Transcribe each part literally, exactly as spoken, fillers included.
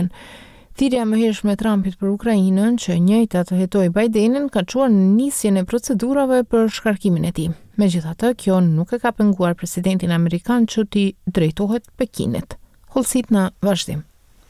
Thirrja e mëhershme e Trumpit për Ukrainën, që njëjta të hetoi Bidenin, ka çuar në nisjen e procedurave për shkarkimin e tij. Megjithatë, kjo nuk e ka penguar presidentin amerikan që t'i drejtohet Pekinit. Hollësit në vazhdim.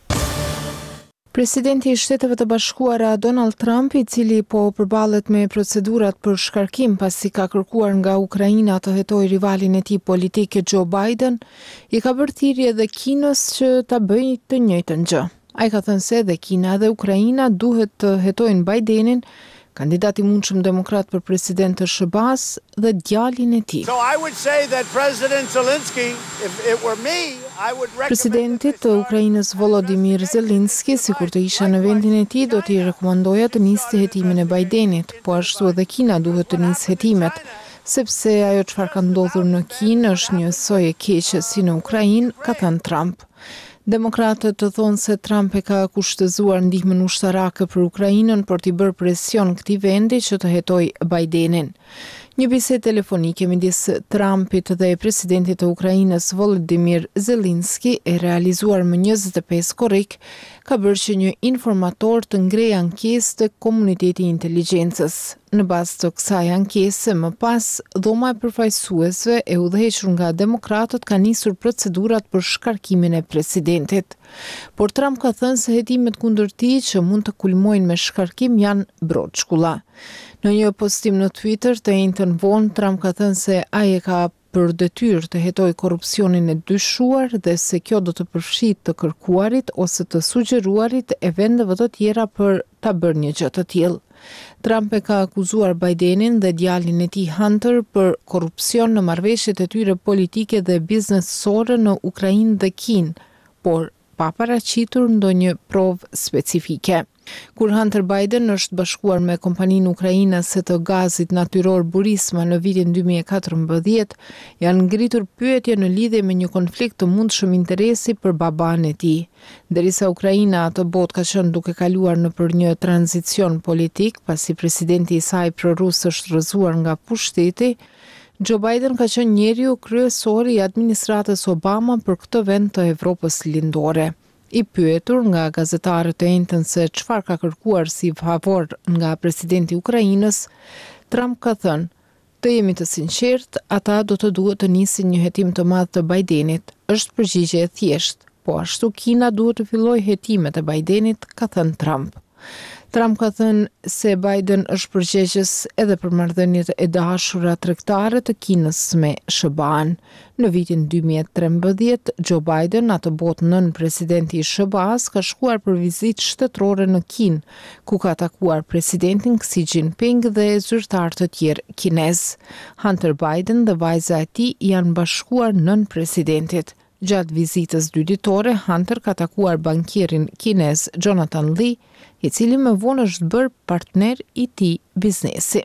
Presidenti i Shteteve të Bashkuara Donald Trump, i cili po përballet me procedurat për shkarkim pasi ka kërkuar nga Ukraina të hetojë rivalin e tij politik Joe Biden, i ka bërë thirrje edhe Kinës që ta bëjë të njëjtën gjë. Ai ka thënë se edhe Kina dhe Ukraina duhet të hetojnë Bidenin, kandidat i mundshëm demokrat për president të S B A-s, dhe djalin e tij. So I would say that President Zelensky, if it were me, I would recommend Presidenti të Ukrainës Volodymyr Zelensky, sikur të isha në vendin e tij, do t'i rekomandoja të nisë hetimin e Bidenit, po ashtu edhe Kina duhet të nisë hetimet, sepse ajo çfarë ka ndodhur në Kinë është një soi e keqe si në Ukrainë, ka thënë Trump. Demokratët të thonë se Trump e ka kushtëzuar ndihmën ushtarake për Ukrainën për t'i bërë presion këtij vendi që të hetojë Bidenin. Një bisedë telefonike midis Trumpit dhe presidentit të Ukrainës Volodymyr Zelensky, e realizuar më njëzet e pesë korrik, ka bërë që një informator të ngrejë ankesë të komuniteti i inteligjencës. Në bazë të kësaj ankese, më pas, dhoma e përfaqësuesve e udhëhequr nga demokratët ka nisur procedurat për shkarkimin e presidentit. Por Trump ka thënë se hetimet kundër tij që mund të kulmojnë me shkarkim janë broçkulla. Në një postim në Twitter të njëjtën vonë, Trump ka thënë se ai e ka për detyrë të hetojë korrupsionin e dyshuar dhe se kjo do të përfshijë të kërkuarit ose të sugjeruarit e vendeve të tjera për ta bërë një gjë të tillë. Trump e ka akuzuar Bidenin dhe djalin e tij Hunter për korrupsion në marrëveshjet e tyre politike dhe biznesore në Ukrainë dhe Kinë, por pa paraqitur ndonjë provë specifike. Kur Hunter Biden është bashkuar me kompaninë ukrainase të gazit natyror Burisma në vitin dy mijë e katërmbëdhjetë, janë ngritur pyetje në lidhje me një konflikt të mundshëm interesi për baban e tij. Derisa Ukraina atë botë ka qenë duke kaluar nëpër një tranzicion politik, pasi presidenti i saj prorus është rrëzuar nga pushteti, Joe Biden ka qenë njeriu kryesor i administratës Obama për këtë vend të Evropës lindore. I pyetur nga gazetarët e njëjtën se çfarë ka kërkuar si favor nga presidenti i Ukrainës, Trump ka thënë: "Të jemi të sinqertë, ata do të duhet të nisin një hetim të madh të Bidenit. Është përgjigje e thjeshtë, po ashtu Kina duhet të fillojë hetimet e Bidenit", ka thënë Trump. Trump ka thënë se Biden është përgjegjës edhe për marrëdhëniet e dashura tregtare të Kinës me S B A-n. Në vitin dy mijë e trembëdhjetë, Joe Biden, atë botë nën presidenti i S B A-s, ka shkuar për vizitë shtetërore në Kinë, ku ka takuar presidentin Xi Jinping dhe zyrtar të tjerë kinez. Hunter Biden dhe vajza e tij janë bashkuar nën presidentit. Gjatë vizitës dy ditore, Hunter ka takuar bankierin kinez Jonathan Lee, i cili më vonë është bërë partner i tij biznesi.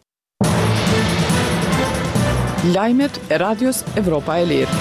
Lajmet e Radios Evropa e Lirë.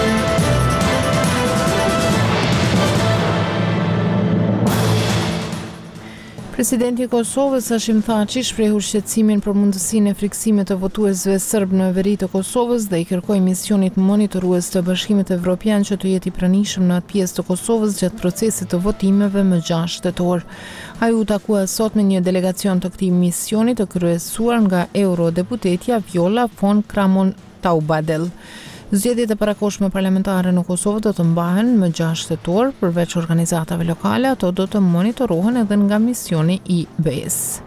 Presidenti i Kosovës Hashim Thaçi shprehur shqetësimin për mundësinë e friksimit të votuesve serb në veri të Kosovës dhe i kërkoi misionit monitorues të Bashkimit Evropian që të jetë i pranishëm në atë pjesë të Kosovës gjatë procesit të votimeve më gjashtë tetor. Ai u takua sot me një delegacion të këtij misioni të kryesuar nga eurodeputetja Viola von Kramon Taubadel. Zgjedhjet e parakohshme parlamentare në Kosovë do të mbahen më gjashtë tetor, përveç organizatave lokale, ato do të monitorohen edhe nga misioni i B E S.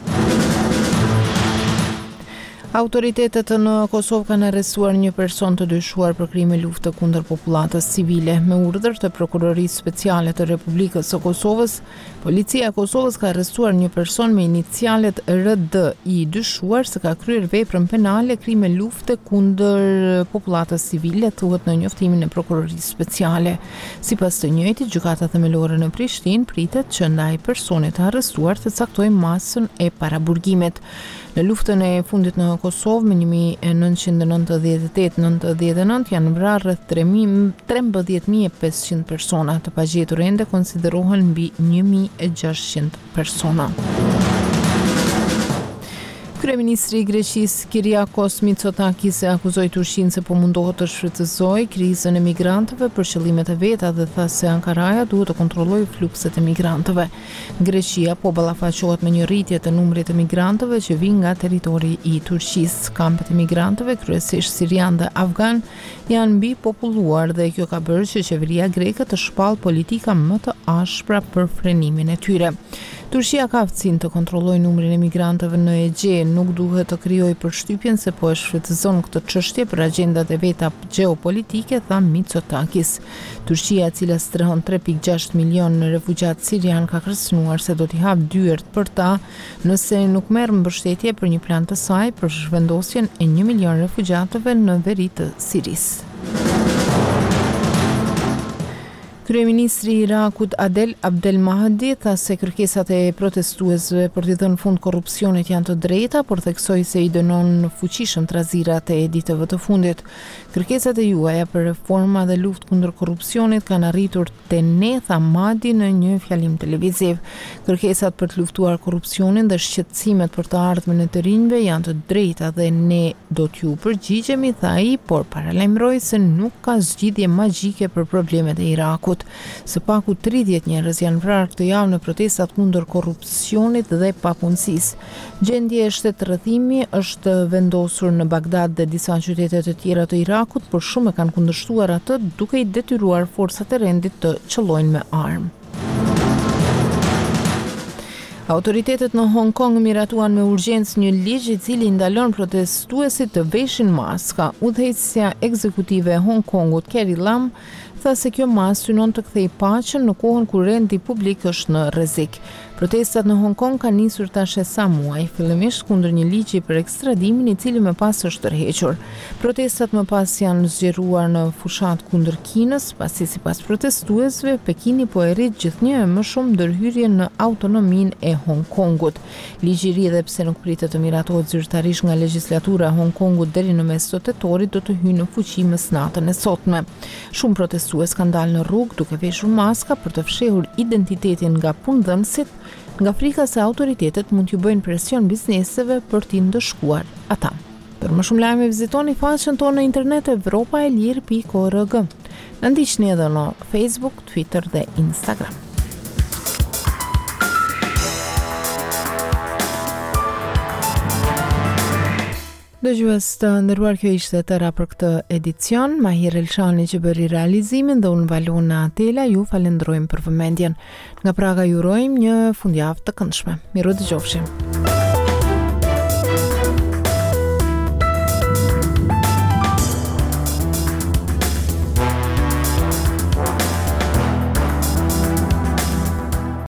Autoritetet në Kosovë kanë arrestuar një person të dyshuar për krime lufte kundër popullatës civile. Me urdhër të Prokurorisë Speciale të Republikës së Kosovës, policia e Kosovës ka arrestuar një person me inicialet R D i dyshuar se ka kryer veprën penale krime lufte kundër popullatës civile, thuhet në njoftimin e Prokurorisë Speciale. Sipas të njëjtit, gjykata themelore në Prishtinë pritet që ndaj personit të arrestuar të caktojë masën e paraburgimit. Në luftën e fundit në Kosovë me një mijë e nëntëqind e nëntëdhjetë e tetë nëntëdhjetë e nëntë janë vrarë rreth trembëdhjetë mijë e pesëqind persona, të pagjetur ende konsiderohen mbi një mijë e gjashtëqind persona. Kryeministri i Greqisë Kyriakos Mitsotakis e akuzoi Turqinë se po mundohet të shfrytëzojë krizën e migrantëve për qëllimet e veta dhe tha se Ankaraja duhet të kontrollojë flukset e migrantëve. Greqia po ballafaqohet me një rritje të numrit të migrantëve që vijnë nga territori i Turqisë. Kampet e migrantëve, kryesisht sirian dhe afgan, janë mbi populluar dhe kjo ka bërë që qeveria greke të shpallë politika më të ashpra për frenimin e tyre. Turqia ka aftësinë të kontrollojë numrin e migrantëve në Egje, nuk duhet të krijojë përshtypjen se po e shfrytëzon këtë çështje për agjendat e veta gjeopolitike, tha Mitsotakis. Turqia, e cila strehon tre pikë gjashtë milion refugjat sirian, ka kërcënuar se do t'i hap dyert për ta nëse nuk merr mbështetje për një plan të saj për zhvendosjen e një milion refugjatëve në veri të Sirisë. Kryeministri i Irakut Adel Abdel Mahdi tha se kërkesat e protestuesve për t'i dhënë fund korrupsionit janë të drejta, por theksoi se i dënon fuqishëm trazirat e ditëve të fundit. Kërkesat e juaja për reforma dhe luftë kundër korrupsionit kanë arritur te ne, tha Mahdi në një fjalim televiziv. Kërkesat për të luftuar korrupsionin dhe shqetësimet për të ardhmen e të rinjve janë të drejta dhe ne do t'ju përgjigjemi, tha ai, por paralajmëroi se nuk ka zgjidhje magjike për problemet e Irakut. Së paku tridhjetë njerëz janë vrarë këtë javë në protestat kundër korrupsionit dhe papunësisë. Gjendje e shtetërrëthimi është vendosur në Bagdad dhe disa qytete të tjera të Irakut, por shumë e kanë kundërshtuar atë, duke i detyruar forcat e rendit të qëllojnë me armë. Autoritetet në Hong Kong miratuan me urgjencë një ligj i cili ndalon protestuesit të veshin maska. Udhëheqësja ekzekutive e Hong Kongut, Carrie Lam, tha se kjo masë synon të kthejë paqen në kohën kur rendi publik është në rrezik. Protestat në Hong Kong kanë nisur tash e sa muaj, fillimisht kundër një ligji për ekstradimin i cili më pas është tërhequr. Protestat më pas janë zgjeruar në fushat kundër Kinës, pasi sipas protestuesve Pekini po e rrit gjithnjë e më shumë ndërhyrjen në autonominë e Hong Kongut. Ligji i ri, edhe pse nuk pritet të miratohet zyrtarisht nga legjislatura e Hong Kongut deri në mes të tetorit, do të hyjë në fuqi mes natën e sotme. Shumë protestues kanë dalë në rrugë duke veshur maska për të fshehur identitetin nga punëdhënësit, nga frika se autoritetet mund t'ju bëjnë presion bizneseve për t'i ndëshkuar ata. Për më shumë lajme vizitoni faqen tonë në internet evropa e lirë pikë org. Na ndiqni edhe në Facebook, Twitter dhe Instagram. Dëgjues të nderuar, kjo ishte tëra për këtë edicion. Mahir Elshani që bëri realizimin dhe unë Valona Atela ju falenderojmë për vëmendjen. Nga Praga ju urojmë një fundjavë të këndshme. Miru dëgjofshim.